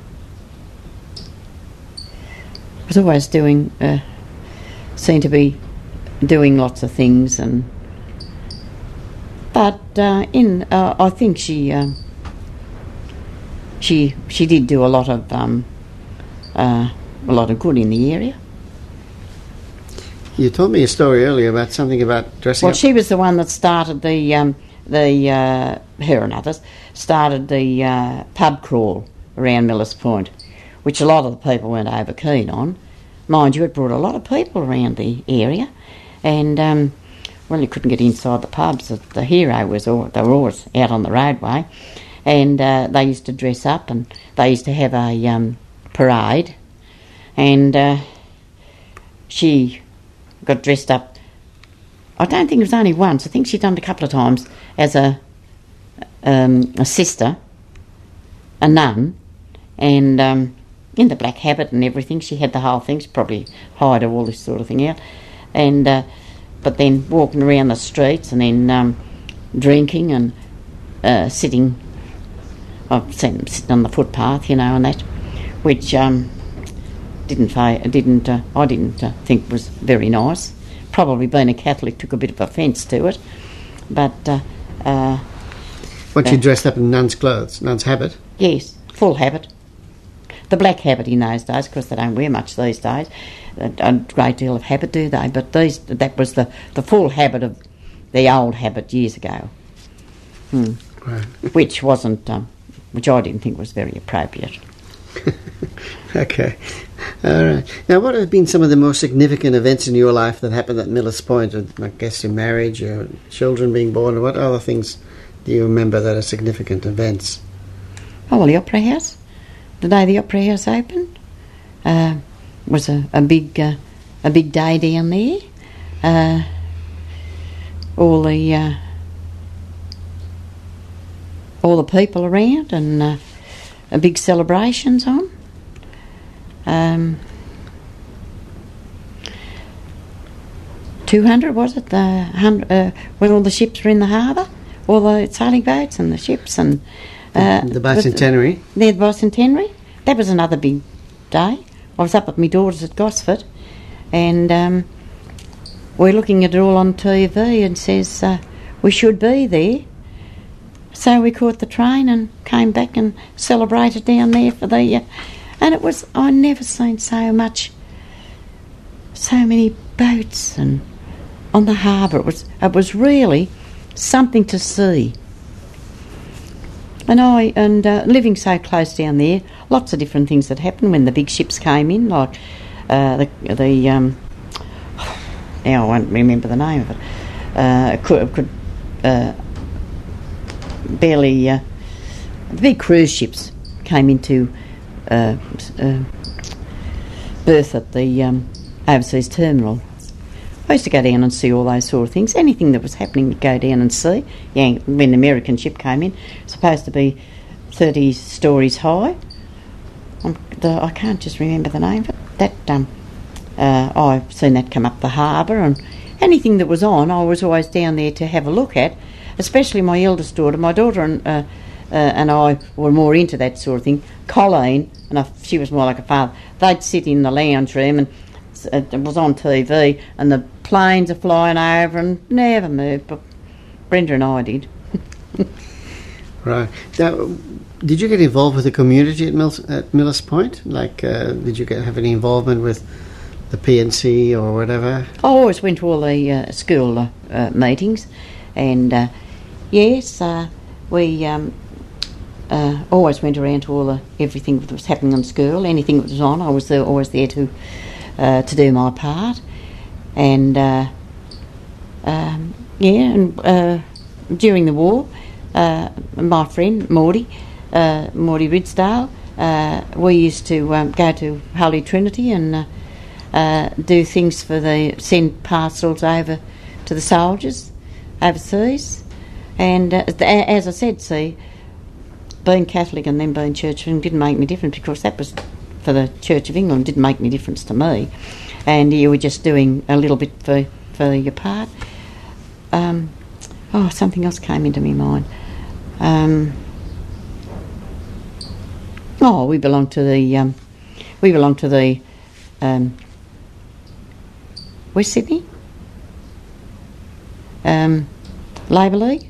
was always doing, uh, seemed to be doing lots of things, and but uh, in uh, I think she uh, she she did do a lot of um, uh, a lot of good in the area. You told me a story earlier about something about dressing well, up. Well, she was the one that started the, um, the uh, her and others, started the uh, pub crawl around Millers Point, which a lot of the people weren't over keen on. Mind you, it brought a lot of people around the area, and, um, well, you couldn't get inside the pubs. The hero was, all, they were always out on the roadway, and uh, they used to dress up, and they used to have a um, parade, and uh, she got dressed up. I don't think it was only once. I think she'd done it a couple of times as a um, a sister, a nun, and um, in the black habit and everything. She had the whole thing. She probably hide all this sort of thing out, and uh, but then walking around the streets and then um, drinking and uh, sitting. I've seen them sitting on the footpath, you know, and that, which. Um, Didn't fa- didn't uh, I didn't uh, think was very nice. Probably being a Catholic took a bit of offence to it, but uh, uh, what, she uh, dressed up in nun's clothes, nun's habit? Yes, full habit. The black habit in those days, because they don't wear much these days. A, a great deal of habit, do they? But these that was the, the full habit of the old habit years ago, hmm. Right. which wasn't, um, which I didn't think was very appropriate. Okay. All right. Now, what have been some of the most significant events in your life that happened at Millers Point? I guess your marriage, your children being born, and what other things do you remember that are significant events? Oh, well, the Opera House. The day the Opera House opened uh, was a, a big uh, a big day down there. Uh, all the uh, all the people around and uh, a big celebrations on. Um, two hundred, was it? The hundred, uh, when all the ships were in the harbour, all the sailing boats and the ships and uh, the bicentenary. The, the bicentenary. That was another big day. I was up at my daughter's at Gosford, and um, we're looking at it all on T V, and says uh, we should be there. So we caught the train and came back and celebrated down there for the. Uh, And it was, I never seen so much, so many boats and on the harbour. It was, it was really something to see. And I, and uh, living so close down there, lots of different things that happened when the big ships came in, like uh, the, the um, now I won't remember the name of it. Uh, could, could uh, barely, uh, the big cruise ships came into Uh, uh, berth at the um, overseas terminal. I used to go down and see all those sort of things. Anything that was happening, you'd go down and see. Yeah, when the American ship came in, supposed to be thirty stories high. Um, the, I can't just remember the name of it. That um, uh, I've seen that come up the harbour, and anything that was on, I was always down there to have a look at. Especially my eldest daughter, my daughter and. Uh, Uh, and I were more into that sort of thing. Colleen, and I, she was more like a father, they'd sit in the lounge room and uh, it was on T V and the planes are flying over and never moved, but Brenda and I did. Right. Now, did you get involved with the community at, Mills, at Millers Point? Like, uh, did you get, have any involvement with the P N C or whatever? I always went to all the uh, school uh, uh, meetings, and uh, yes, uh, we... Um, Uh, always went around to all the everything that was happening in school, anything that was on. I was there, always there to uh, to do my part, and uh, um, yeah, and uh, during the war, uh, my friend Maudie, uh, Maudie Ridsdale, uh, we used to um, go to Holy Trinity and uh, uh, do things for the send parcels over to the soldiers overseas, and uh, as I said, see. Being Catholic and then being Church of England didn't make me different, because that was for the Church of England, didn't make any difference to me, and you were just doing a little bit for, for your part. Um, oh, something else came into my mind. Um, oh, we belong to the um, we belong to the um, West Sydney um, Labor League.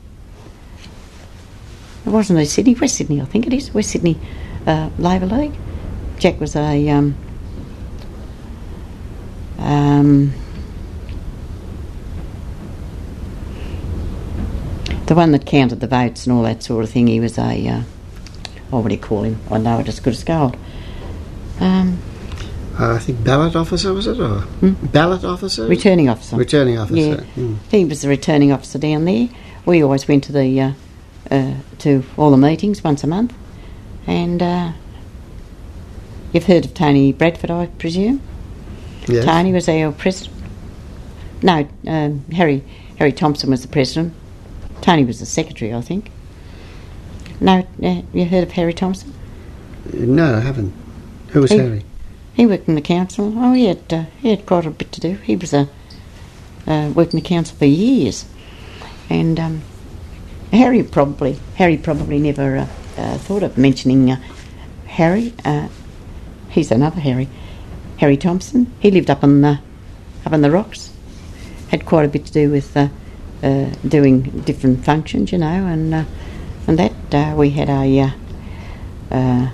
It wasn't East Sydney, West Sydney, I think it is, West Sydney uh, Labor League. Jack was a um, um, the one that counted the votes and all that sort of thing. He was a uh, oh, what do you call him? I know it as good as gold. Um, uh, I think ballot officer, was it, or hmm? ballot officer? Returning officer. Returning officer. Yeah, mm. he was the returning officer down there. We always went to the. Uh, Uh, to all the meetings once a month, and uh, you've heard of Tony Bradford, I presume. Yes. Tony was our president. No, um, Harry Harry Thompson was the president. Tony was the secretary, I think. No, uh, you heard of Harry Thompson? No, I haven't. Who was he, Harry? He worked in the council. Oh, he had uh, he had quite a bit to do. He was a uh, worked in the council for years, and. Um, Harry probably Harry probably never uh, uh, thought of mentioning uh, Harry. Uh, he's another Harry, Harry Thompson. He lived up on the up on the rocks. Had quite a bit to do with uh, uh, doing different functions, you know, and uh, and that uh, we had a uh, uh,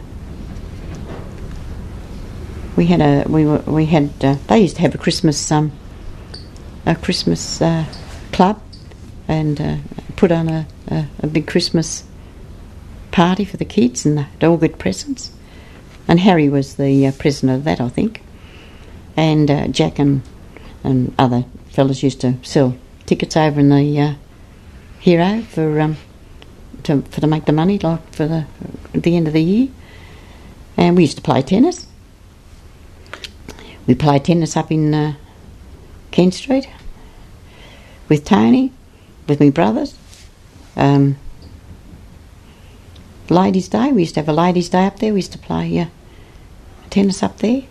we had a we were, we had uh, they used to have a Christmas um a Christmas uh, club, and uh, put on a, a, a big Christmas party for the kids, and they'd all get presents. and Harry was the uh, president of that, I think. And uh, Jack and, and other fellas used to sell tickets over in the uh, Hero for um, to for to make the money, like for the at the end of the year. And we used to play tennis. We played tennis up in uh, Kent Street with Tony, with my brothers. Um, Ladies' Day, we used to have a Ladies' Day up there. We used to play uh, tennis up there.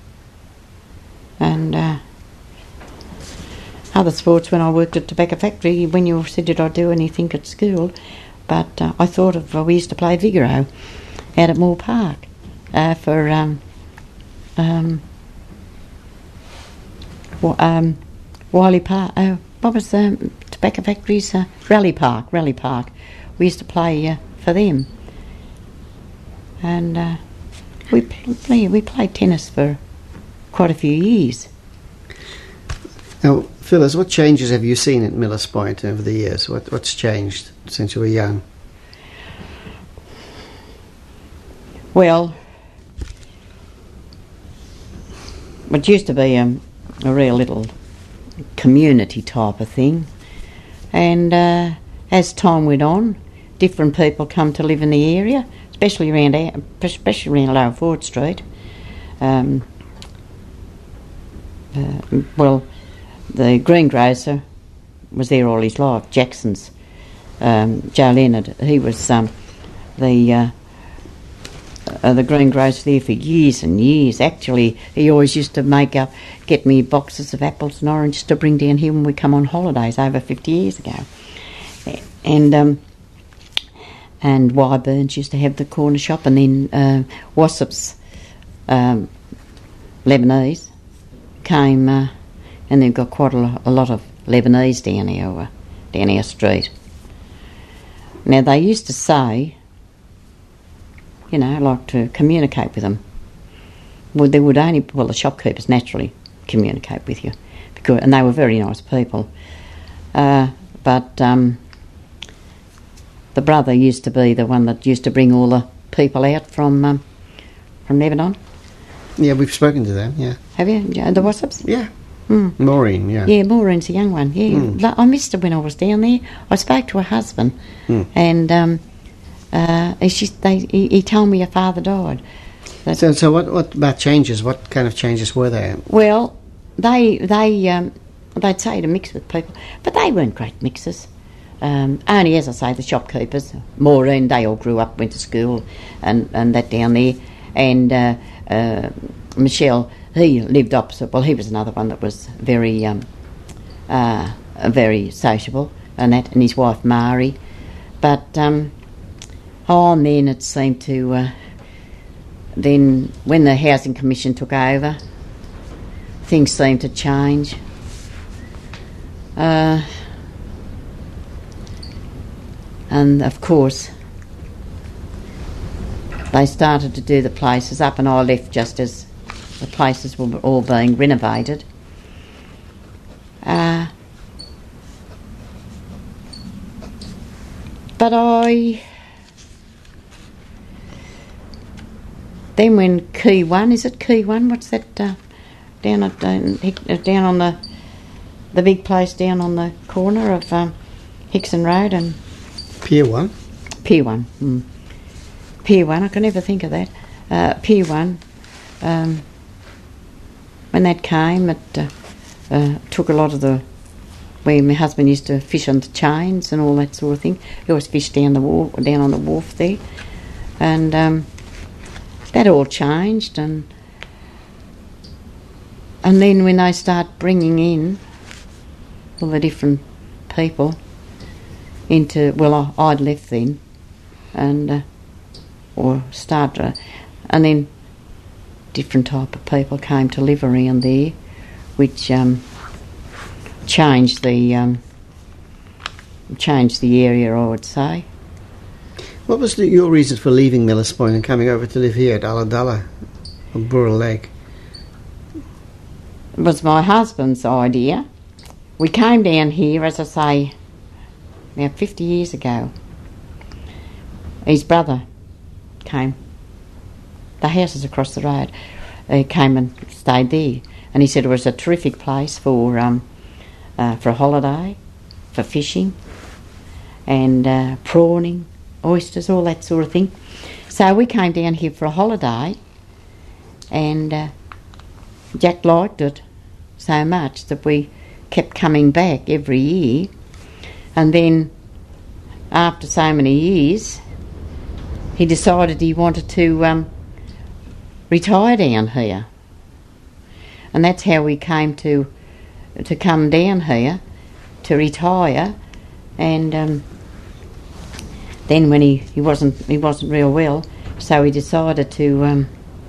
And uh, other sports when I worked at Tobacco Factory, when you said did I do anything at school, but uh, I thought of, uh, we used to play Vigoro out at Moore Park uh, for um, um, w- um, Wiley Park, uh, what was the Tobacco Factory's uh, Rally Park, Rally Park. We used to play uh, for them. And uh, we play, we played tennis for quite a few years. Now, Phyllis, what changes have you seen at Millers Point over the years? What, what's changed since you were young? Well, it used to be a, a real little community type of thing. And uh, as time went on, different people come to live in the area, especially around our, especially around Lower Ford Street. Um, uh, well, the greengrocer was there all his life. Jackson's um, Joe Leonard. He was um, the uh, uh, the greengrocer there for years and years. Actually, he always used to make up, get me boxes of apples and oranges to bring down here when we come on holidays over fifty years ago. And um, and Wyburns used to have the corner shop, and then uh, Wassop's um, Lebanese came, uh, and they've got quite a, lo- a lot of Lebanese down our, uh, down our street. Now, they used to say, you know, like to communicate with them. Well, they would only, well, the shopkeepers naturally communicate with you, because, and they were very nice people. Uh, but um, the brother used to be the one that used to bring all the people out from um, from Lebanon. Yeah, we've spoken to them, yeah. Have you? Yeah, the Wassops? Yeah. Mm. Maureen, yeah. Yeah, Maureen's a young one, yeah. Mm. Like, I missed her when I was down there. I spoke to her husband, Mm. and um, uh, she, they, he, he told me her father died. That, So, so what, what about changes? What kind of changes were there? well, they, they, um, they'd say to mix with people, but they weren't great mixers. Um, only, as I say, the shopkeepers, Maureen, they all grew up, went to school and, and that down there. And uh, uh, Michelle, he lived opposite. Well, he was another one that was very, um, uh, very sociable, and that, and his wife Mari. But um, oh, and then it seemed to. Uh, then, when the Housing Commission took over, things seemed to change. Uh, and of course, they started to do the places up, and I left just as the places were all being renovated. Uh, but I... Then when Key One, is it Key One? What's that uh, down at uh, down on the the big place down on the corner of um, Hickson Road and Pier One? Pier One. Mm. Pier One, I can never think of that. Uh, Pier One, um, when that came, it uh, uh, took a lot of the, where my husband used to fish on the chains and all that sort of thing. He always fished down the wharf, down on the wharf there, and um, that all changed. And and then when they start bringing in all the different people into, well, I, I'd left then, and. Uh, or start, uh, and then different type of people came to live around there, which um, changed the um, changed the area, I would say. What was the, your reason for leaving Millers Point and coming over to live here at Ulladulla, on Burrell Lake? It was my husband's idea. We came down here, as I say, about fifty years ago. His brother came. the houses across the road. He came and stayed there, and he said it was a terrific place for um, uh, for a holiday, for fishing, and uh, prawning, oysters, all that sort of thing. So we came down here for a holiday, and uh, Jack liked it so much that we kept coming back every year. And then, after so many years, he decided he wanted to um, retire down here. And that's how we came to to come down here, to retire. And um, then when he, he wasn't he wasn't real well, so he decided to um,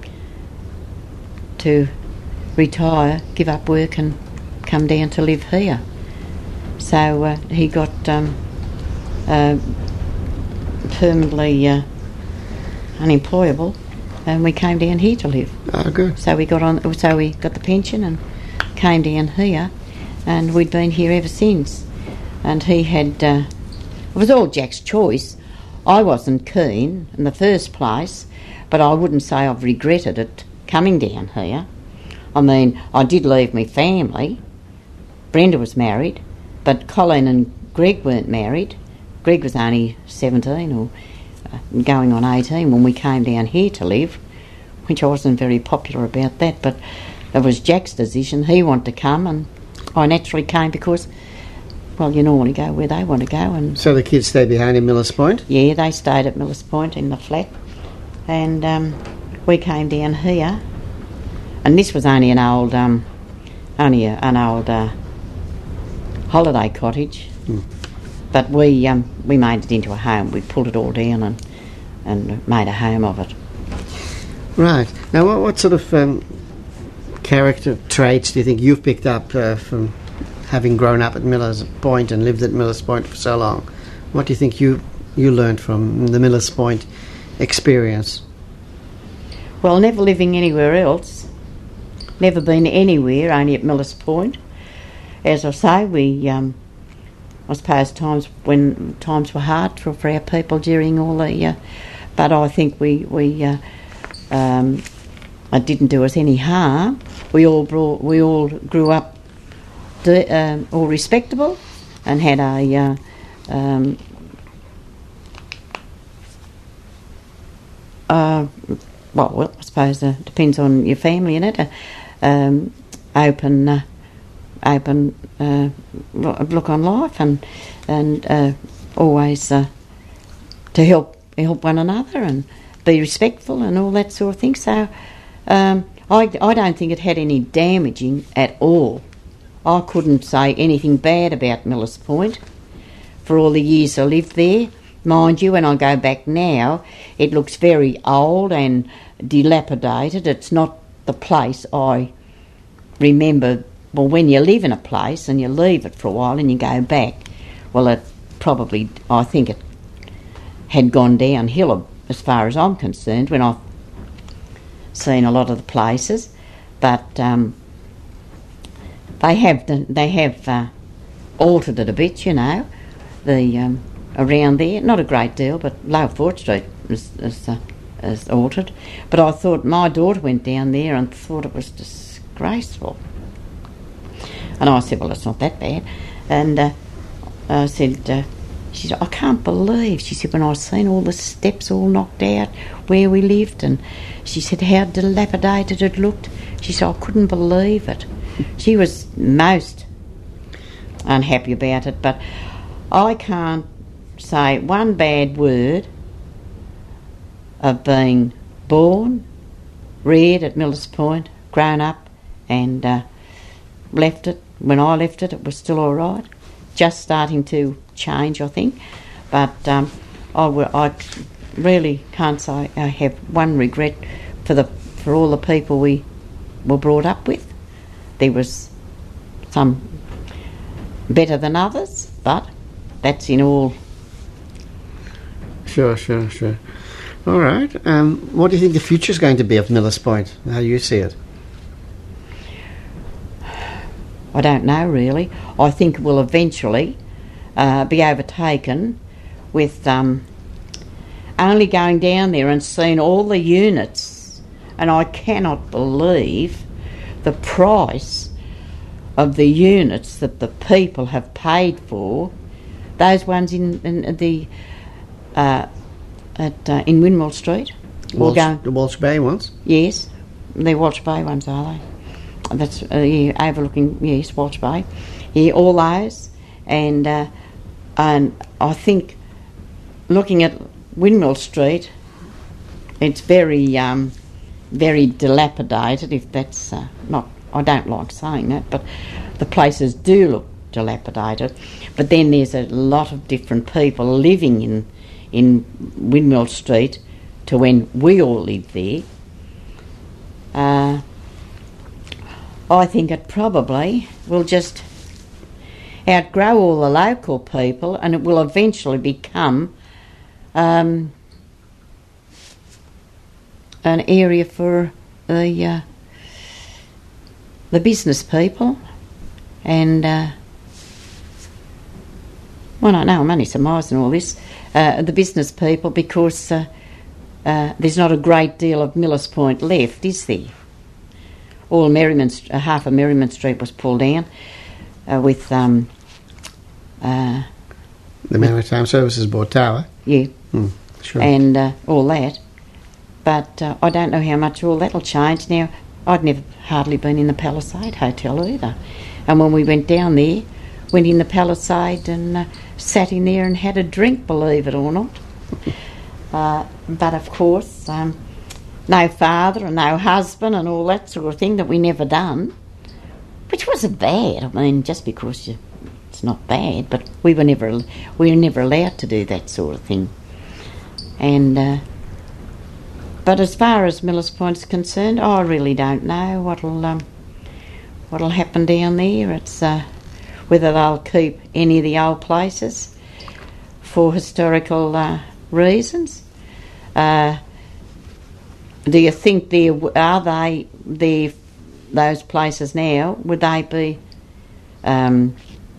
to retire, give up work and come down to live here. So uh, he got um, uh, permanently uh, unemployable, and we came down here to live. Oh, good. So we got on. So we got the pension and came down here, and we'd been here ever since. And he had. Uh, it was all Jack's choice. I wasn't keen in the first place, but I wouldn't say I've regretted it coming down here. I mean, I did leave my family. Brenda was married, but Colin and Greg weren't married. Greg was only seventeen or uh, going on eighteen when we came down here to live, which I wasn't very popular about that, but it was Jack's decision. He wanted to come, and I naturally came because, well, you normally go where they want to go. And So the kids stayed behind in Millers Point? yeah, they stayed at Millers Point in the flat, and um, we came down here. And this was only an old, um, only a, an old uh, holiday cottage, Mm. but we um, we made it into a home. We pulled it all down and and made a home of it. Right. Now, what, what sort of um, character traits do you think you've picked up uh, from having grown up at Millers Point and lived at Millers Point for so long? What do you think you, you learned from the Millers Point experience? Well, never living anywhere else, never been anywhere, only at Millers Point. As I say, we, um, I suppose times when times were hard for, for our people during all the, uh, but I think we we uh, um, it didn't do us any harm. We all brought, we all grew up, de- um, all respectable, and had a. Uh, um, uh, well, well, I suppose it uh, depends on your family, innit? Uh, um, open. Uh, open uh, look on life, and and uh, always uh, to help help one another and be respectful and all that sort of thing. So um, I, I don't think it had any damaging at all. I couldn't say anything bad about Millers Point for all the years I lived there. Mind you, when I go back now, it looks very old and dilapidated. It's not the place I remember. Well, when you live in a place and you leave it for a while and you go back, well, it probably, I think it had gone downhill as far as I'm concerned when I've seen a lot of the places. But um, they have they have uh, altered it a bit, you know, the um, around there. Not a great deal, but Lower Fort Street is, is, uh, is altered. But I thought, my daughter went down there and thought it was disgraceful. And I said, well, it's not that bad. And uh, I said, uh, she said, I can't believe, she said, when I seen all the steps all knocked out where we lived, and she said how dilapidated it looked. She said, I couldn't believe it. She was most unhappy about it, but I can't say one bad word of being born, reared at Millers Point, grown up, and uh, left it. When I left it, it was still all right. Just starting to change, I think. But um, I, w- I really can't say I have one regret for the for all the people we were brought up with. There was some better than others, but that's in all. Sure, sure, sure. All right. Um, what do you think the future's going to be of Millers Point? How do you see it? I don't know, really. I think it will eventually uh, be overtaken with um, only going down there and seeing all the units and I cannot believe the price of the units that the people have paid for. Those ones in, in the uh, at uh, in Windmill Street. Walsh, going, the Walsh Bay ones? Yes, they're Walsh Bay ones, are they? That's uh, yeah, overlooking, yes, Walsh Bay. Yeah, all those. And, uh, and I think looking at Windmill Street, it's very, um, very dilapidated, if that's uh, not... I don't like saying that, but the places do look dilapidated. But then there's a lot of different people living in in Windmill Street to when we all lived there. Uh, I think it probably will just outgrow all the local people, and it will eventually become um, an area for the uh, the business people. And uh, well, I know I'm only surmising all this. Uh, the business people, because uh, uh, there's not a great deal of Millers Point left, is there? All Merriman, uh, half of Merriman Street was pulled down uh, with um, uh, the Maritime Services Board Tower. Yeah, mm, sure. And uh, all that. But uh, I don't know how much all that'll change. Now, I'd never hardly been in the Palisade Hotel either, and when we went down there, went in the Palisade and uh, sat in there and had a drink, believe it or not. Uh, but of course, um, no father and no husband and all that sort of thing that we never done, which wasn't bad. I mean, just because you, it's not bad, but we were never we were never allowed to do that sort of thing. And uh, but as far as Millers Point's concerned, I really don't know what'll um, what'll happen down there. It's uh, whether they'll keep any of the old places for historical uh, reasons. Uh, do you think there are they there those places now? Would they be um,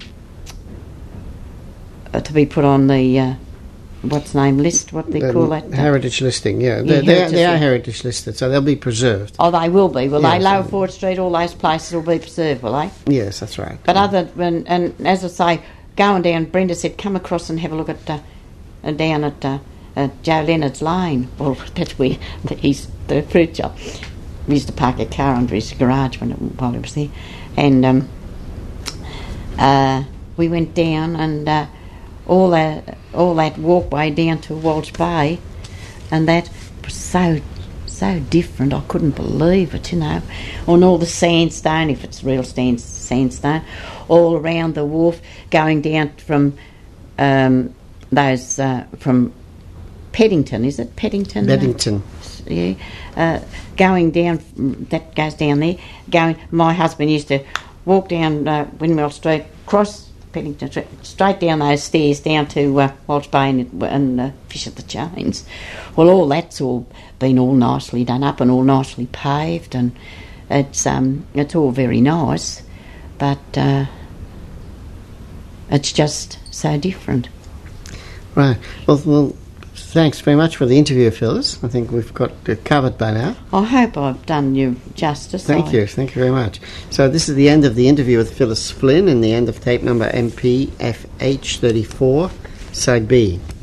uh, to be put on the uh, what's name list? What they the call that? Heritage listing. Yeah, yeah they, they, heritage are, they are list. heritage listed, so they'll be preserved. Oh, they will be. Will Yes. they? Lower Ford Street, all those places will be preserved, will they? Yes, that's right. But other than, and as I say, going down, Brenda said, come across and have a look at uh, uh, down at uh, uh, Joe Leonard's Lane. Well, that's where he's the fruit shop. We used to park a car under his garage when it, while he was there, and um, uh, we went down and uh, all that all that walkway down to Walsh Bay, and that was so so different. I couldn't believe it, you know. On all the sandstone, if it's real stand, sandstone, all around the wharf, going down from um, those uh, from Peddington, is it Peddington? Beddington. Yeah, uh, going down, that goes down there. Going, my husband used to walk down uh, Windmill Street, cross Peddington Street, straight down those stairs down to uh, Walsh Bay and, and uh, fish at the Chains. Well, all that's all been all nicely done up and all nicely paved, and it's um it's all very nice, but uh, it's just so different. Right. Well, well. Thanks very much for the interview, Phyllis. I think we've got it covered by now. I hope I've done you justice. Thank I... you. Thank you very much. So this is the end of the interview with Phyllis Flynn and the end of tape number M P F H thirty-four, Side B.